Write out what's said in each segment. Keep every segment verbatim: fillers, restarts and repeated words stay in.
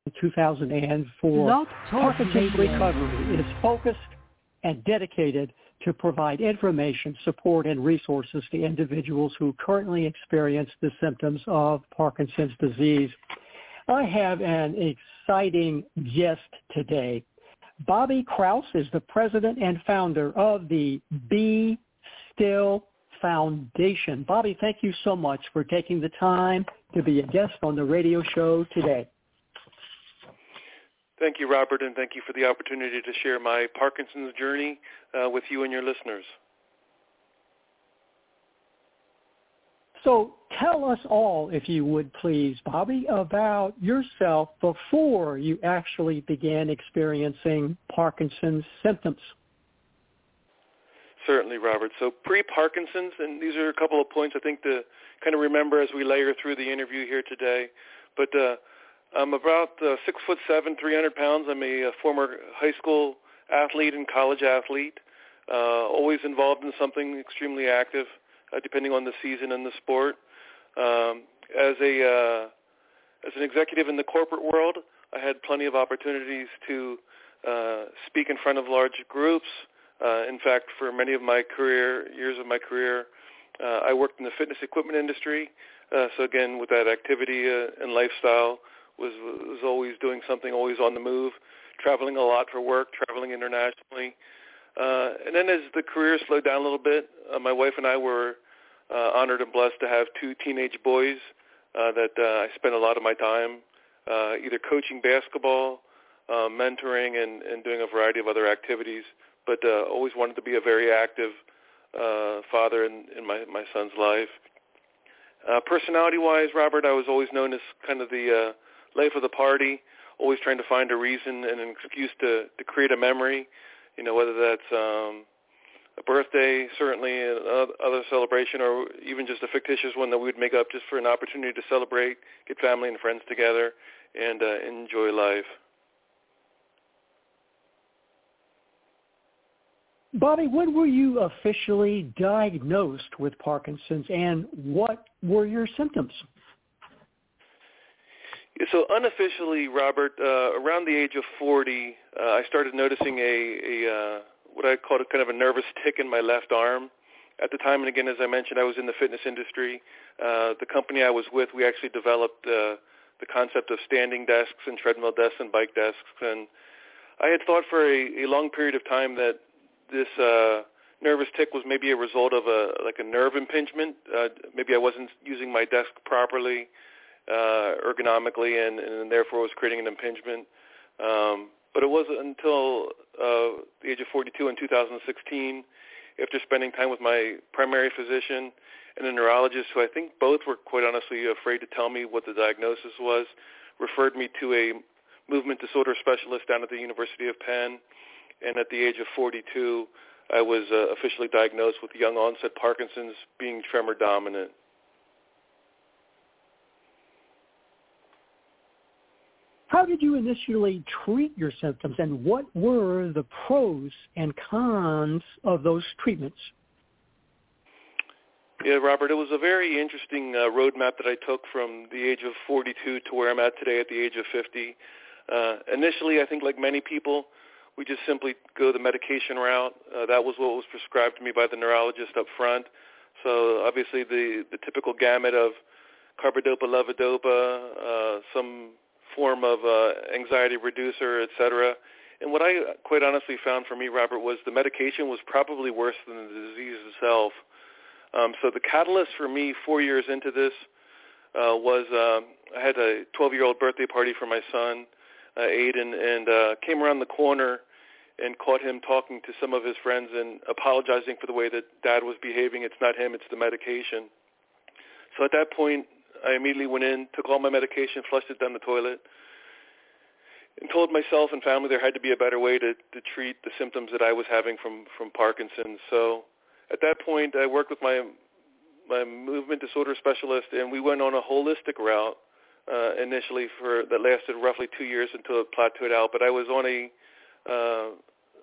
two thousand four, Blog Talk Parkinson's Radio. Recovery is focused and dedicated to provide information, support, and resources to individuals who currently experience the symptoms of Parkinson's disease. I have an exciting guest today. Bobby Kraus is the president and founder of the Be Still Foundation. Bobby, thank you so much for taking the time to be a guest on the radio show today. Thank you, Robert, and thank you for the opportunity to share my Parkinson's journey uh, with you and your listeners. So tell us all, if you would please, Bobby, about yourself before you actually began experiencing Parkinson's symptoms. Certainly, Robert. So pre-Parkinson's, and these are a couple of points I think to kind of remember as we layer through the interview here today, but uh, I'm about uh, six foot seven, three hundred pounds. I'm a, a former high school athlete and college athlete, uh, always involved in something extremely active, uh, depending on the season and the sport. Um, as a uh, as an executive in the corporate world, I had plenty of opportunities to uh, speak in front of large groups. Uh, in fact, for many of my career years of my career, uh, I worked in the fitness equipment industry. Uh, so again, with that activity uh, and lifestyle. Was, was always doing something, always on the move, traveling a lot for work, traveling internationally. Uh, and then as the career slowed down a little bit, uh, my wife and I were uh, honored and blessed to have two teenage boys uh, that uh, I spent a lot of my time uh, either coaching basketball, uh, mentoring, and, and doing a variety of other activities, but uh, always wanted to be a very active uh, father in, in my, my son's life. Uh, personality-wise, Robert, I was always known as kind of the uh, life of the party, always trying to find a reason and an excuse to, to create a memory, you know, whether that's um, a birthday, certainly another celebration, or even just a fictitious one that we would make up just for an opportunity to celebrate, get family and friends together, and uh, enjoy life. Bobby, when were you officially diagnosed with Parkinson's, and what were your symptoms? So unofficially, Robert, uh, around the age of forty, uh, I started noticing a, a uh, what I called a kind of a nervous tick in my left arm. At the time, and again, as I mentioned, I was in the fitness industry. Uh, the company I was with, we actually developed uh, the concept of standing desks and treadmill desks and bike desks. And I had thought for a, a long period of time that this uh, nervous tick was maybe a result of a like a nerve impingement. Uh, maybe I wasn't using my desk properly. Uh, ergonomically, and, and therefore was creating an impingement. Um, but it wasn't until uh, the age of forty-two in two thousand sixteen, after spending time with my primary physician and a neurologist, who I think both were quite honestly afraid to tell me what the diagnosis was, referred me to a movement disorder specialist down at the University of Penn. And at the age of forty-two, I was uh, officially diagnosed with young onset Parkinson's, being tremor dominant. How did you initially treat your symptoms, and what were the pros and cons of those treatments? Yeah, Robert, it was a very interesting uh, roadmap that I took from the age of forty-two to where I'm at today at the age of fifty. Uh, initially, I think like many people, we just simply go the medication route. Uh, that was what was prescribed to me by the neurologist up front. So obviously the, the typical gamut of carbidopa, levodopa, uh, some form of uh, anxiety reducer, et cetera. And what I quite honestly found for me, Robert, was the medication was probably worse than the disease itself. Um, so the catalyst for me four years into this uh, was uh, I had a twelve-year-old birthday party for my son, uh, Aiden, and uh, came around the corner and caught him talking to some of his friends and apologizing for the way that Dad was behaving. It's not him, it's the medication. So at that point, I immediately went in, took all my medication, flushed it down the toilet, and told myself and family there had to be a better way to, to treat the symptoms that I was having from, from Parkinson's. So at that point, I worked with my my movement disorder specialist, and we went on a holistic route uh, initially for that lasted roughly two years until it plateaued out. But I was on a uh,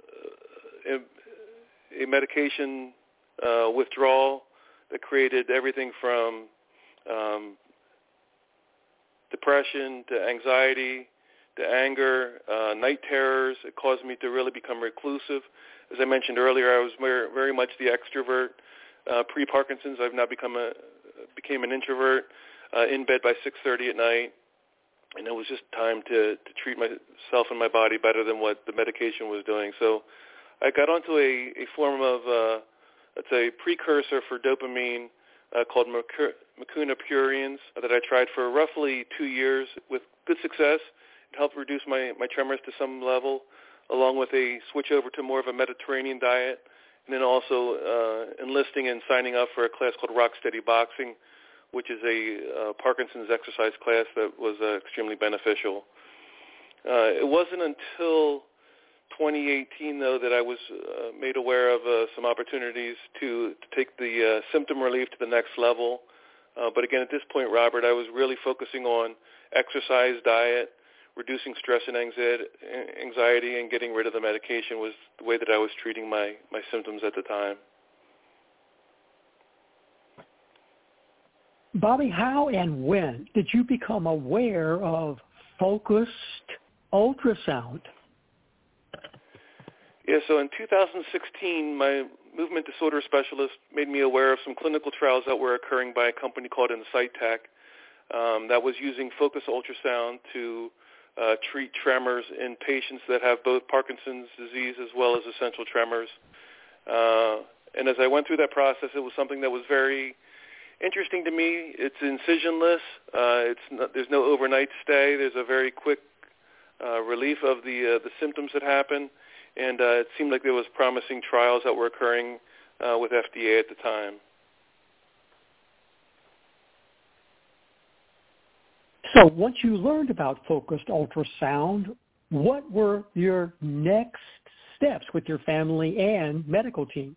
a, a medication uh, withdrawal that created everything from um, depression to anxiety the anger, uh, night terrors. It caused me to really become reclusive. As I mentioned earlier, I was very, very much the extrovert. Uh, pre-Parkinson's, I've now become a became an introvert, uh, in bed by six thirty at night, and it was just time to, to treat myself and my body better than what the medication was doing. So I got onto a, a form of, uh, let's say, precursor for dopamine uh, called Mucuna pruriens that I tried for roughly two years with good success. It helped reduce my, my tremors to some level, along with a switch over to more of a Mediterranean diet, and then also uh, enlisting and signing up for a class called Rocksteady Boxing, which is a uh, Parkinson's exercise class that was uh, extremely beneficial. Uh, it wasn't until twenty eighteen, though, that I was uh, made aware of uh, some opportunities to, to take the uh, symptom relief to the next level. Uh, but again, at this point, Robert, I was really focusing on exercise, diet, reducing stress and anxiety, and getting rid of the medication was the way that I was treating my, my symptoms at the time. Bobby, how and when did you become aware of focused ultrasound? Yeah, so in two thousand sixteen, my movement disorder specialist made me aware of some clinical trials that were occurring by a company called Insightec um, that was using focused ultrasound to uh, treat tremors in patients that have both Parkinson's disease as well as essential tremors. Uh, and as I went through that process, it was something that was very interesting to me. It's incisionless. Uh, it's not, there's no overnight stay. There's a very quick uh, relief of the uh, the symptoms that happen, and uh, it seemed like there was promising trials that were occurring uh, with F D A at the time. So once you learned about focused ultrasound, what were your next steps with your family and medical team?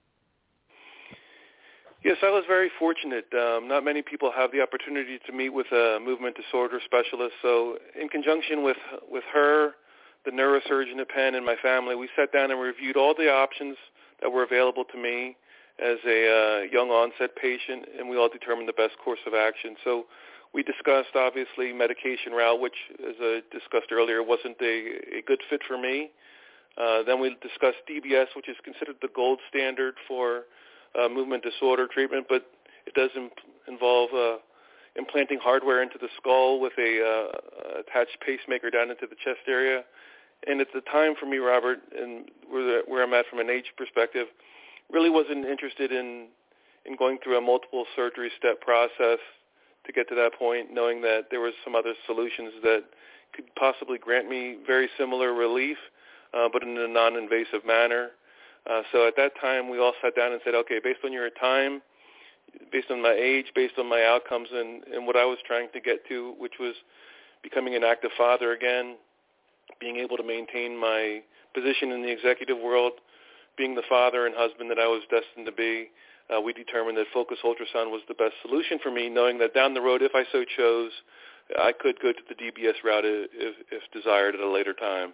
Yes, I was very fortunate. Um, not many people have the opportunity to meet with a movement disorder specialist. So in conjunction with with her, the neurosurgeon at Penn, and my family, we sat down and reviewed all the options that were available to me as a uh, young onset patient, and we all determined the best course of action. So we discussed, obviously, medication route, which, as I discussed earlier, wasn't a, a good fit for me. Uh, then we discussed D B S, which is considered the gold standard for Uh, movement disorder treatment, but it does imp- involve uh, implanting hardware into the skull with a uh, attached pacemaker down into the chest area. And at the time for me, Robert, and where, where I'm at from an age perspective, really wasn't interested in, in going through a multiple surgery step process to get to that point, knowing that there was some other solutions that could possibly grant me very similar relief, uh, but in a non-invasive manner. Uh, so at that time, we all sat down and said, okay, based on your time, based on my age, based on my outcomes, and, and what I was trying to get to, which was becoming an active father again, being able to maintain my position in the executive world, being the father and husband that I was destined to be, uh, we determined that focused ultrasound was the best solution for me, knowing that down the road, if I so chose, I could go to the D B S route if, if desired at a later time.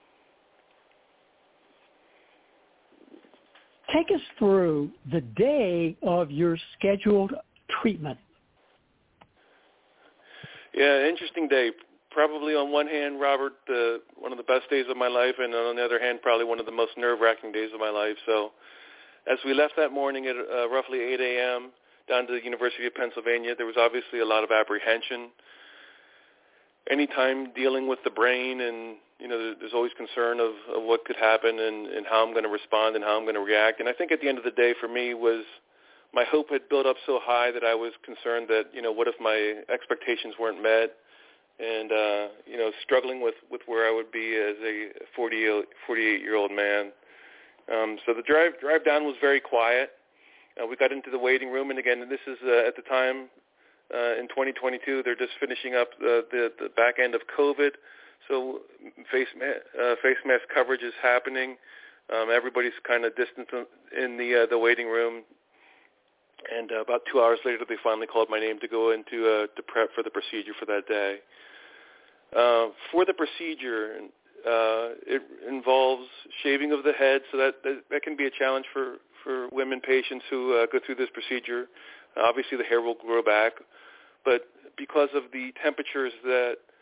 Take us through the day of your scheduled treatment. Yeah, interesting day. Probably on one hand, Robert, uh, one of the best days of my life, and on the other hand, probably one of the most nerve-wracking days of my life. So as we left that morning at uh, roughly eight a.m. down to the University of Pennsylvania, there was obviously a lot of apprehension. Anytime dealing with the brain, and you know, there's always concern of, of what could happen and, and how I'm going to respond and how I'm going to react. And I think at the end of the day for me was my hope had built up so high that I was concerned that, you know, what if my expectations weren't met, and, uh, you know, struggling with, with where I would be as a forty-eight-year-old man. Um, so the drive drive down was very quiet. Uh, we got into the waiting room, and again, this is uh, at the time uh, in twenty twenty-two, they're just finishing up the, the, the back end of COVID. So face ma- uh, face mask coverage is happening. Um, everybody's kind of distant in the uh, the waiting room, and uh, about two hours later, they finally called my name to go into uh, to prep for the procedure for that day. Uh, for the procedure, uh, it involves shaving of the head, so that that, that can be a challenge for, for women patients who uh, go through this procedure. Uh, obviously, the hair will grow back, but because of the temperatures that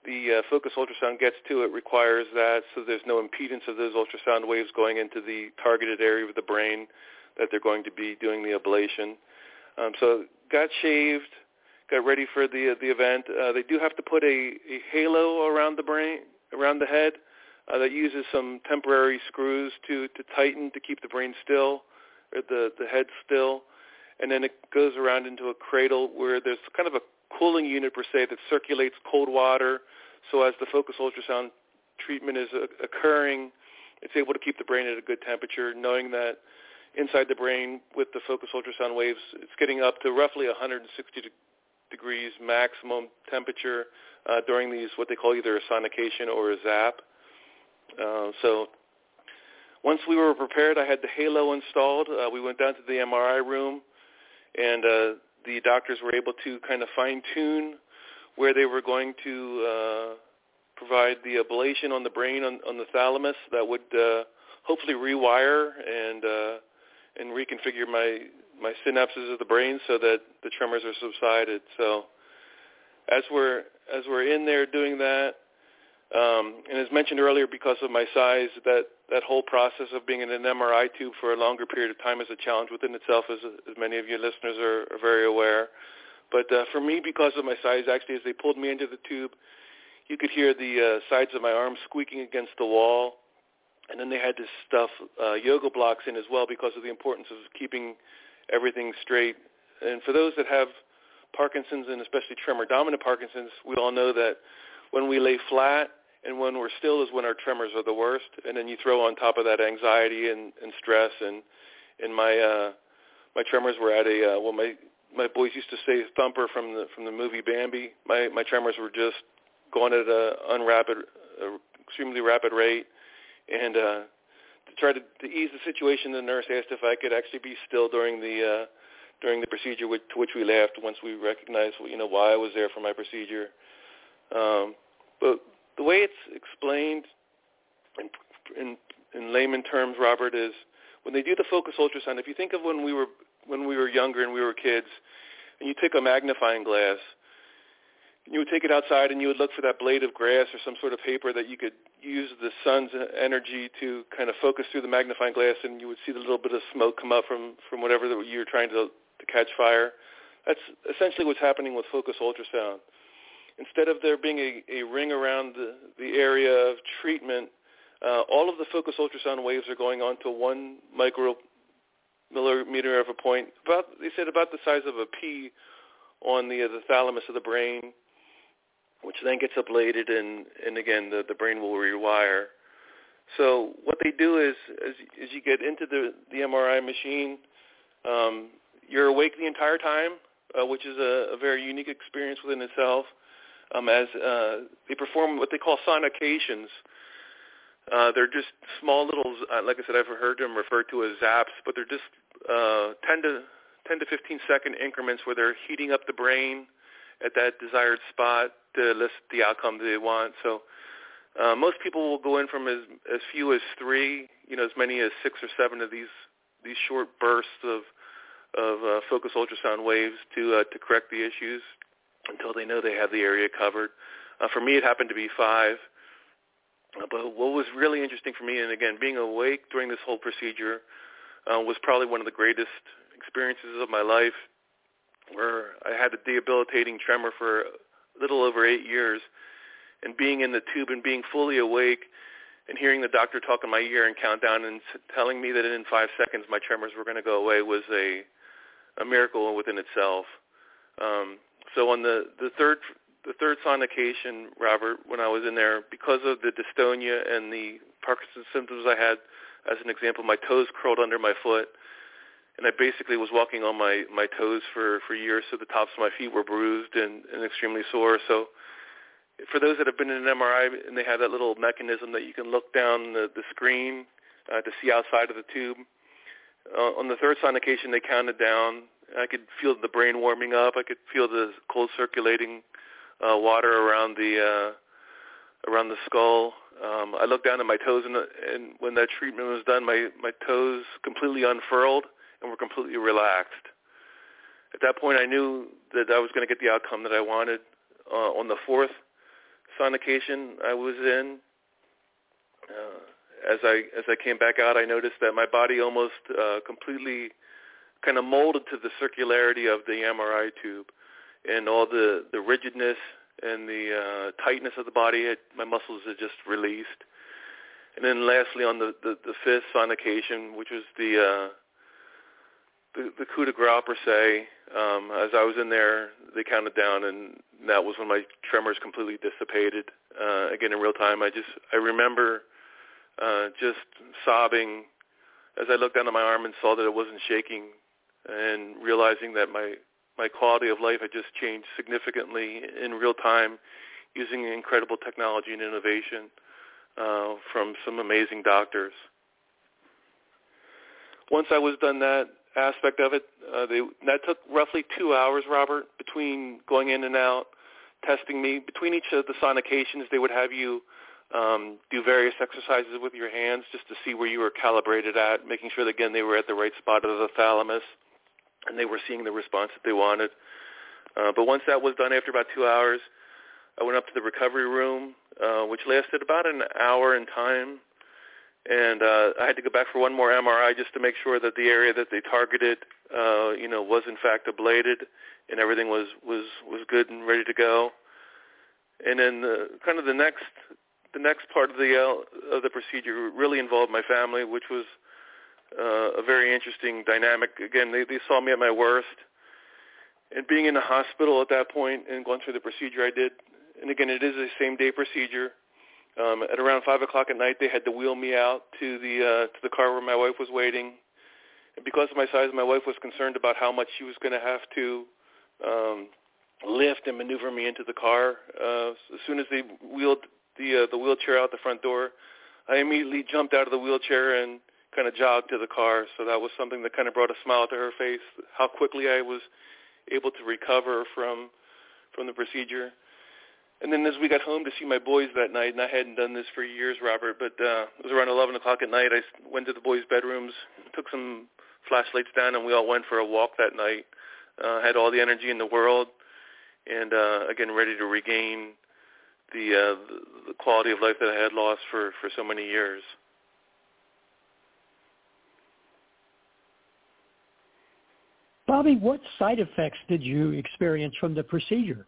the uh, focus ultrasound gets to it requires that, so there's no impedance of those ultrasound waves going into the targeted area of the brain that they're going to be doing the ablation. Um, so got shaved, got ready for the the event. Uh, they do have to put a, a halo around the brain, around the head, uh, that uses some temporary screws to, to tighten to keep the brain still, or the, the head still. And then it goes around into a cradle where there's kind of a cooling unit per se that circulates cold water. So as the focus ultrasound treatment is uh, occurring, it's able to keep the brain at a good temperature, knowing that inside the brain with the focus ultrasound waves, it's getting up to roughly one hundred sixty de- degrees maximum temperature uh, during these, what they call either a sonication or a zap. Uh, so once we were prepared, I had the halo installed. Uh, we went down to the M R I room, and uh, the doctors were able to kind of fine-tune where they were going to uh, provide the ablation on the brain, on, on the thalamus, that would uh, hopefully rewire and uh, and reconfigure my, my synapses of the brain so that the tremors are subsided. So as we're as we're in there doing that, um, and as mentioned earlier, because of my size, that, that whole process of being in an M R I tube for a longer period of time is a challenge within itself, as, as many of your listeners are, are very aware. But uh, for me, because of my size, actually, as they pulled me into the tube, you could hear the uh, sides of my arms squeaking against the wall. And then they had to stuff uh, yoga blocks in as well because of the importance of keeping everything straight. And for those that have Parkinson's, and especially tremor-dominant Parkinson's, we all know that when we lay flat and when we're still is when our tremors are the worst. And then you throw on top of that anxiety and, and stress. And, and my uh, my tremors were at a, uh, well, my, my boys used to say thumper from the from the movie Bambi. My, my tremors were just going at an unrapid, uh, extremely rapid rate. And uh, to try to, to ease the situation, the nurse asked if I could actually be still during the uh, during the procedure, which, to which we laughed once we recognized, you know, why I was there for my procedure. Um, but the way it's explained in, in, in layman terms, Robert, is when they do the focus ultrasound. If you think of when we were when we were younger and we were kids, and you take a magnifying glass, you would take it outside and you would look for that blade of grass or some sort of paper that you could use the sun's energy to kind of focus through the magnifying glass, and you would see the little bit of smoke come up from, from whatever that you were trying to, to catch fire. That's essentially what's happening with focus ultrasound. Instead of there being a, a ring around the, the area of treatment, uh, all of the focus ultrasound waves are going on to one micromillimeter of a point, about, they said about the size of a pea on the, uh, the thalamus of the brain, which then gets ablated, and, and again, the, the brain will rewire. So what they do is, as, as you get into the, the M R I machine, um, you're awake the entire time, uh, which is a, a very unique experience within itself, um, as uh, they perform what they call sonications. Uh, they're just small little, uh, like I said, I've heard them referred to as zaps, but they're just uh, ten to fifteen second increments where they're heating up the brain at that desired spot to elicit the outcome they want. So uh, most people will go in from as, as few as three, you know, as many as six or seven of these these short bursts of of uh, focus ultrasound waves to uh, to correct the issues until they know they have the area covered. Uh, for me, it happened to be five. Uh, but what was really interesting for me, and again, being awake during this whole procedure uh, was probably one of the greatest experiences of my life, where I had a debilitating tremor for a little over eight years, and being in the tube and being fully awake and hearing the doctor talk in my ear and count down and telling me that in five seconds my tremors were going to go away was a, a miracle within itself. Um, so on the, the third the third sonication, Robert, when I was in there, because of the dystonia and the Parkinson's symptoms I had, as an example, my toes curled under my foot, and I basically was walking on my, my toes for, for years, so the tops of my feet were bruised and, and extremely sore. So for those that have been in an M R I and they have that little mechanism that you can look down the, the screen uh, to see outside of the tube, uh, on the third sonication they counted down. I could feel the brain warming up. I could feel the cold circulating uh, water around the uh, around the skull. Um, I looked down at my toes, and, and when that treatment was done, my, my toes completely unfurled and were completely relaxed. At that point, I knew that I was going to get the outcome that I wanted. Uh, on the fourth sonication I was in, uh, as I as I came back out, I noticed that my body almost uh, completely kind of molded to the circularity of the M R I tube, and all the, the rigidness and the uh, tightness of the body, had, my muscles had just released. And then lastly, on the, the, the fifth sonication, which was the, uh, the the coup de grace per se, um, as I was in there, they counted down, and that was when my tremors completely dissipated. Uh, again, in real time, I just I remember uh, just sobbing as I looked down at my arm and saw that it wasn't shaking, and realizing that my my quality of life had just changed significantly in real time, using incredible technology and innovation uh, from some amazing doctors. Once I was done that aspect of it, uh, they, that took roughly two hours, Robert, between going in and out, testing me. Between each of the sonications, they would have you um, do various exercises with your hands just to see where you were calibrated at, making sure that, again, they were at the right spot of the thalamus and they were seeing the response that they wanted. Uh, but once that was done, after about two hours, I went up to the recovery room, uh, which lasted about an hour in time. And uh, I had to go back for one more M R I just to make sure that the area that they targeted, uh, you know, was in fact ablated, and everything was, was, was good and ready to go. And then the, kind of the next the next part of the uh, of the procedure really involved my family, which was uh, a very interesting dynamic. Again, they, they saw me at my worst, and being in the hospital at that point and going through the procedure I did. And again, it is a same day procedure. Um, at around five o'clock at night, they had to wheel me out to the uh, to the car where my wife was waiting. And because of my size, my wife was concerned about how much she was going to have to um, lift and maneuver me into the car. Uh, as soon as they wheeled the uh, the wheelchair out the front door, I immediately jumped out of the wheelchair and kind of jogged to the car. So that was something that kind of brought a smile to her face, how quickly I was able to recover from from the procedure. And then as we got home to see my boys that night, and I hadn't done this for years, Robert, but uh, it was around eleven o'clock at night, I went to the boys' bedrooms, took some flashlights down, and we all went for a walk that night. Uh, had all the energy in the world, and uh, again, ready to regain the, uh, the the quality of life that I had lost for, for so many years. Bobby, what side effects did you experience from the procedure?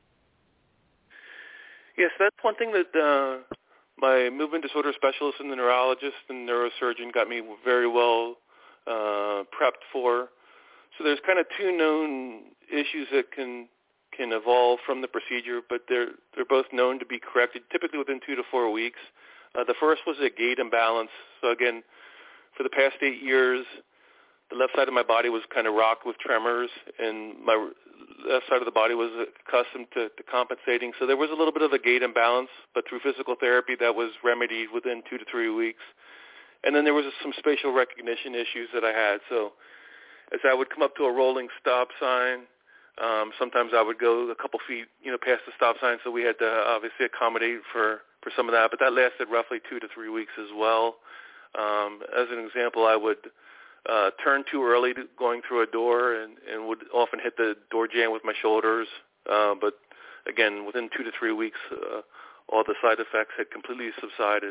Yes, that's one thing that uh, my movement disorder specialist and the neurologist and neurosurgeon got me very well uh, prepped for. So there's kind of two known issues that can can evolve from the procedure, but they're they're both known to be corrected typically within two to four weeks. Uh, the first was a gait imbalance. So again, for the past eight years, the left side of my body was kind of rocked with tremors, and my left side of the body was accustomed to, to compensating. So there was a little bit of a gait imbalance, but through physical therapy that was remedied within two to three weeks. And then there was some spatial recognition issues that I had. So as I would come up to a rolling stop sign, um, sometimes I would go a couple feet, you know, past the stop sign. So we had to obviously accommodate for, for some of that, but that lasted roughly two to three weeks as well. Um, as an example, I would Uh, turned too early to going through a door and, and would often hit the door jamb with my shoulders. Uh, but again, within two to three weeks, uh, all the side effects had completely subsided.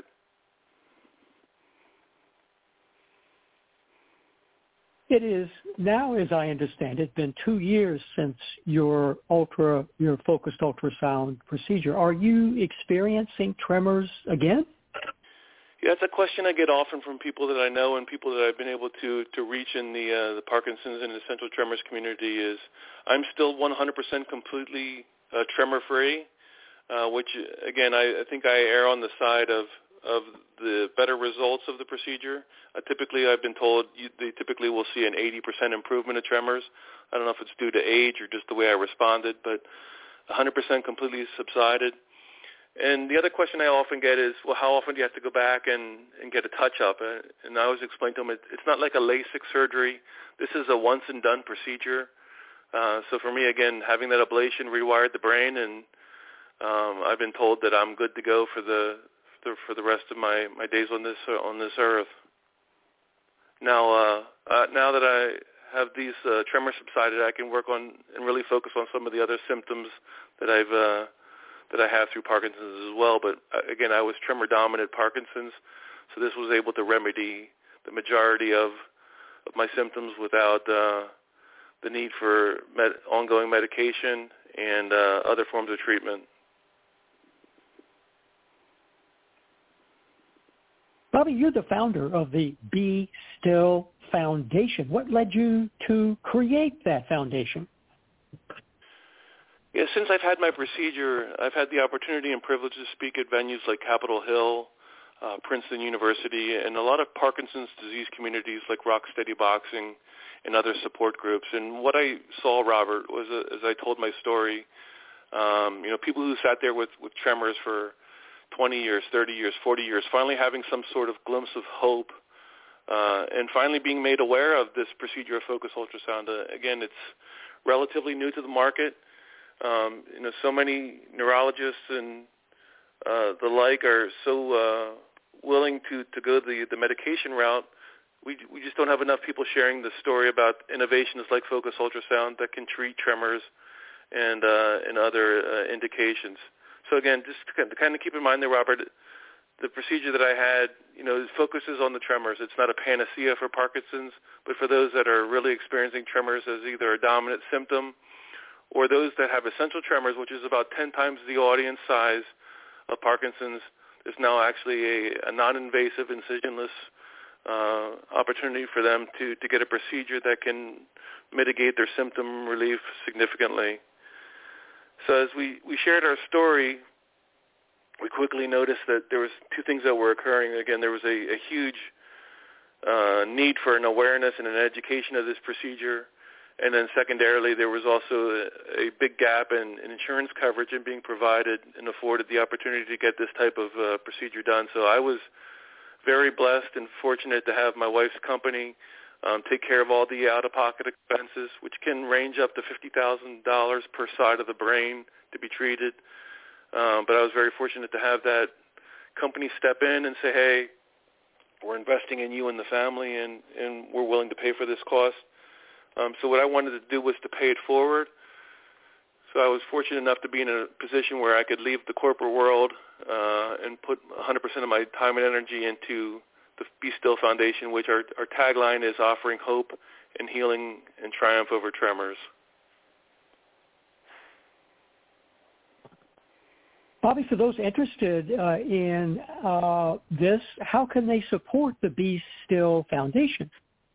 It is now, as I understand it, been two years since your ultra, your focused ultrasound procedure. Are you experiencing tremors again? Yeah, that's a question I get often from people that I know and people that I've been able to, to reach in the uh, the Parkinson's and essential tremors community. Is I'm still one hundred percent completely uh, tremor-free, uh, which, again, I, I think I err on the side of, of the better results of the procedure. Uh, typically, I've been told you, they typically will see an eighty percent improvement of tremors. I don't know if it's due to age or just the way I responded, but one hundred percent completely subsided. And the other question I often get is, well, how often do you have to go back and, and get a touch-up? And I always explain to them, it, it's not like a LASIK surgery. This is a once-and-done procedure. Uh, so for me, again, having that ablation rewired the brain, and um, I've been told that I'm good to go for the for the, for the rest of my, my days on this on this earth. Now, uh, uh, now that I have these uh, tremors subsided, I can work on and really focus on some of the other symptoms that I've uh, that I have through Parkinson's as well. But uh, again, I was tremor-dominant Parkinson's, so this was able to remedy the majority of, of my symptoms without uh, the need for med- ongoing medication and uh, other forms of treatment. Bobby, you're the founder of the Be Still Foundation. What led you to create that foundation? Yeah, since I've had my procedure, I've had the opportunity and privilege to speak at venues like Capitol Hill, uh, Princeton University, and a lot of Parkinson's disease communities like Rock Steady Boxing and other support groups. And what I saw, Robert, was uh, as I told my story, um, you know, people who sat there with, with tremors for twenty years, thirty years, forty years, finally having some sort of glimpse of hope, uh, and finally being made aware of this procedure of focus ultrasound. Uh, again, it's relatively new to the market. Um, you know, so many neurologists and uh, the like are so uh, willing to, to go the, the medication route. We we just don't have enough people sharing the story about innovations like focus ultrasound that can treat tremors and uh, and other uh, indications. So again, just to kind of keep in mind there, Robert, the procedure that I had, you know, focuses on the tremors. It's not a panacea for Parkinson's, but for those that are really experiencing tremors as either a dominant symptom or those that have essential tremors, which is about ten times the audience size of Parkinson's, there's now actually a, a non-invasive, incisionless uh, opportunity for them to, to get a procedure that can mitigate their symptom relief significantly. So as we, we shared our story, we quickly noticed that there was two things that were occurring. Again, there was a, a huge uh, need for an awareness and an education of this procedure. And then secondarily, there was also a, a big gap in, in insurance coverage and being provided and afforded the opportunity to get this type of uh, procedure done. So I was very blessed and fortunate to have my wife's company Um, take care of all the out-of-pocket expenses, which can range up to fifty thousand dollars per side of the brain to be treated. Um, but I was very fortunate to have that company step in and say, hey, we're investing in you and the family, and, and we're willing to pay for this cost. Um, so what I wanted to do was to pay it forward. So I was fortunate enough to be in a position where I could leave the corporate world uh, and put one hundred percent of my time and energy into the Be Still Foundation, which our, our tagline is offering hope and healing and triumph over tremors. Bobby, for those interested uh, in uh, this, how can they support the Be Still Foundation?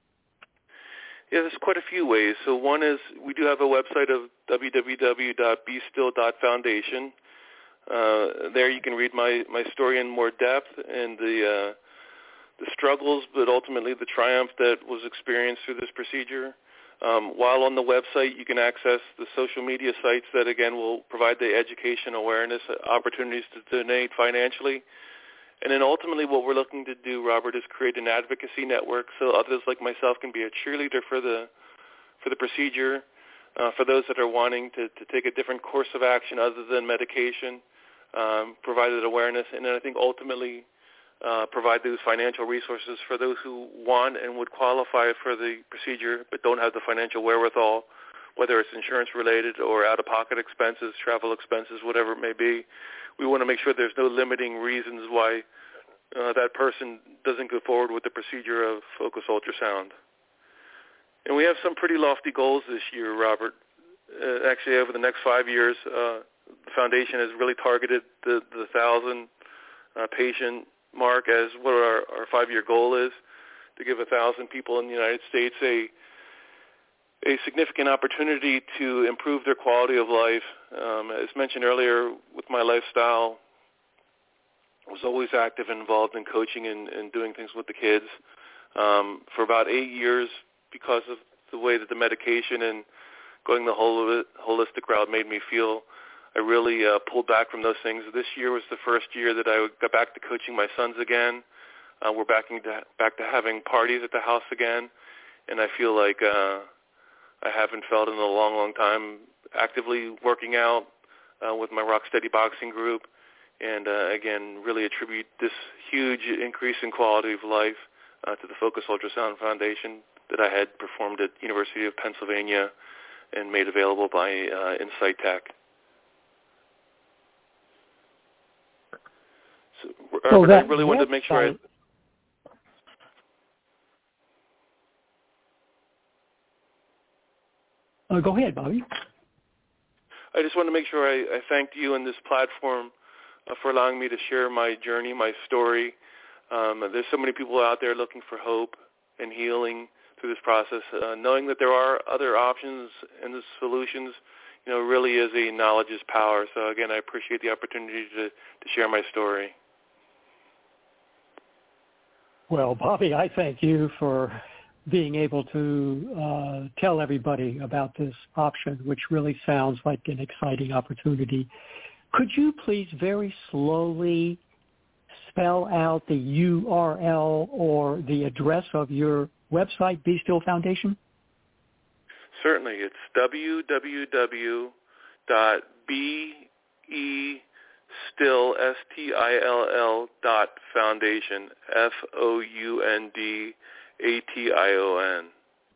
Yeah, there's quite a few ways. So one is we do have a website of w w w dot be still dot foundation. Uh, there you can read my, my story in more depth and the uh, the struggles, but ultimately the triumph that was experienced through this procedure. Um, while on the website, you can access the social media sites that, again, will provide the education, awareness, opportunities to donate financially. And then ultimately what we're looking to do, Robert, is create an advocacy network so others like myself can be a cheerleader for the for the procedure, uh, for those that are wanting to, to take a different course of action other than medication, um, provided awareness, and then I think ultimately Uh, provide those financial resources for those who want and would qualify for the procedure but don't have the financial wherewithal, whether it's insurance-related or out-of-pocket expenses, travel expenses, whatever it may be. We want to make sure there's no limiting reasons why uh, that person doesn't go forward with the procedure of focus ultrasound. And we have some pretty lofty goals this year, Robert. Uh, actually, over the next five years, uh, the foundation has really targeted the, the thousand uh, patient mark as what our, our five-year goal is, to give a thousand people in the United States a a significant opportunity to improve their quality of life. Um, as mentioned earlier, with my lifestyle, I was always active and involved in coaching and, and doing things with the kids. Um, for about eight years, because of the way that the medication and going the whole holistic route made me feel, I really uh, pulled back from those things. This year was the first year that I got back to coaching my sons again. Uh, we're back to, back to having parties at the house again, and I feel like uh, I haven't felt in a long, long time actively working out uh, with my Rock Steady Boxing group, and uh, again, really attribute this huge increase in quality of life uh, to the Focus Ultrasound Foundation that I had performed at University of Pennsylvania and made available by uh, Insight Tech. so I really wanted to make sure I... Uh, go ahead, Bobby. I just want to make sure I, I thanked you and this platform uh, for allowing me to share my journey, my story. Um, there's so many people out there looking for hope and healing through this process. Uh, knowing that there are other options and the solutions, you know, really is a knowledge is power. So again, I appreciate the opportunity to, to share my story. Well, Bobby, I thank you for being able to uh, tell everybody about this option, which really sounds like an exciting opportunity. Could you please very slowly spell out the U R L or the address of your website, Be Still Foundation? Certainly. It's w w w dot be still, S T I L L, dot foundation, F O U N D A T I O N.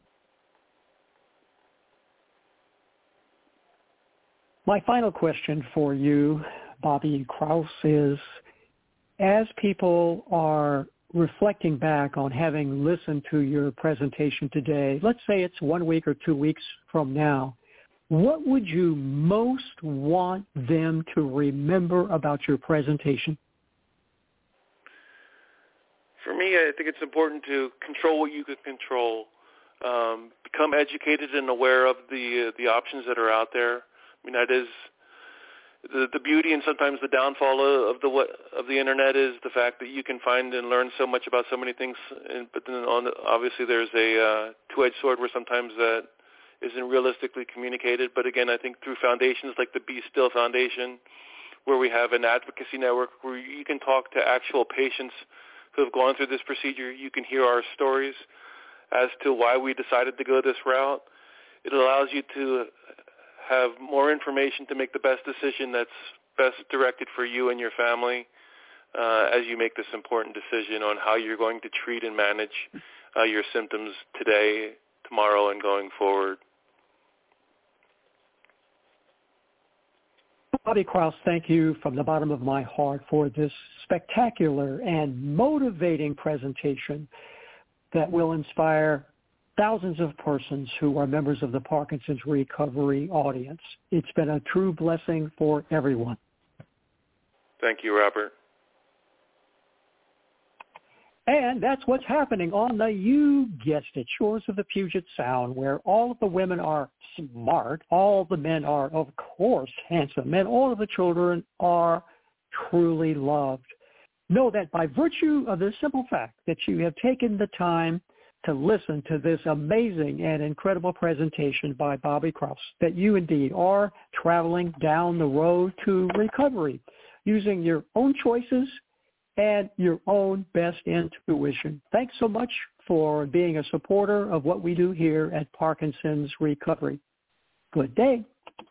My final question for you, Bobby Krause, is as people are reflecting back on having listened to your presentation today, let's say it's one week or two weeks from now, what would you most want them to remember about your presentation? For me, I think it's important to control what you can control, um, become educated and aware of the uh, the options that are out there. I mean, that is the the beauty and sometimes the downfall of the of the internet is the fact that you can find and learn so much about so many things. And, but then on, obviously there's a uh, two-edged sword where sometimes that isn't realistically communicated. But again, I think through foundations like the Be Still Foundation, where we have an advocacy network where you can talk to actual patients who have gone through this procedure, you can hear our stories as to why we decided to go this route. It allows you to have more information to make the best decision that's best directed for you and your family uh, as you make this important decision on how you're going to treat and manage uh, your symptoms today, tomorrow, and going forward. Bobby Krause, thank you from the bottom of my heart for this spectacular and motivating presentation that will inspire thousands of persons who are members of the Parkinson's recovery audience. It's been a true blessing for everyone. Thank you, Robert. And that's what's happening on the, you guessed it, shores of the Puget Sound, where all of the women are smart, all the men are, of course, handsome, and all of the children are truly loved. Know that by virtue of the simple fact that you have taken the time to listen to this amazing and incredible presentation by Bobby Krause, that you indeed are traveling down the road to recovery using your own choices and your own best intuition. Thanks so much for being a supporter of what we do here at Parkinson's Recovery. Good day.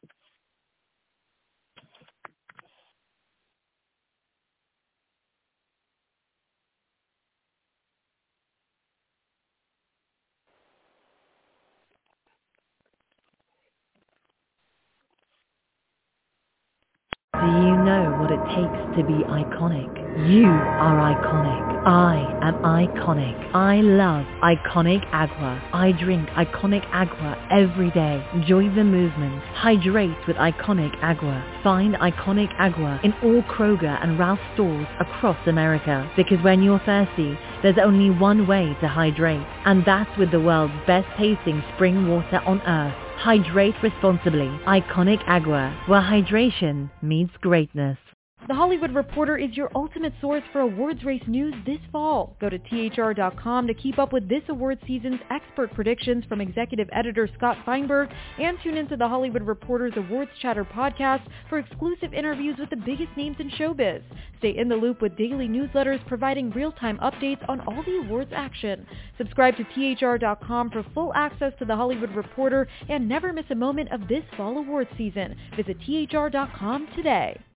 Do you know what it takes to be iconic? You are iconic. I am iconic. I love Iconic Agua. I drink Iconic Agua every day. Join the movement. Hydrate with Iconic Agua. Find Iconic Agua in all Kroger and Ralph stores across America. Because when you're thirsty, there's only one way to hydrate. And that's with the world's best tasting spring water on earth. Hydrate responsibly. Iconic Agua, where hydration meets greatness. The Hollywood Reporter is your ultimate source for awards race news this fall. Go to T H R dot com to keep up with this award season's expert predictions from executive editor Scott Feinberg, and tune into the Hollywood Reporter's Awards Chatter podcast for exclusive interviews with the biggest names in showbiz. Stay in the loop with daily newsletters providing real-time updates on all the awards action. Subscribe to T H R dot com for full access to the Hollywood Reporter and never miss a moment of this fall awards season. Visit T H R dot com today.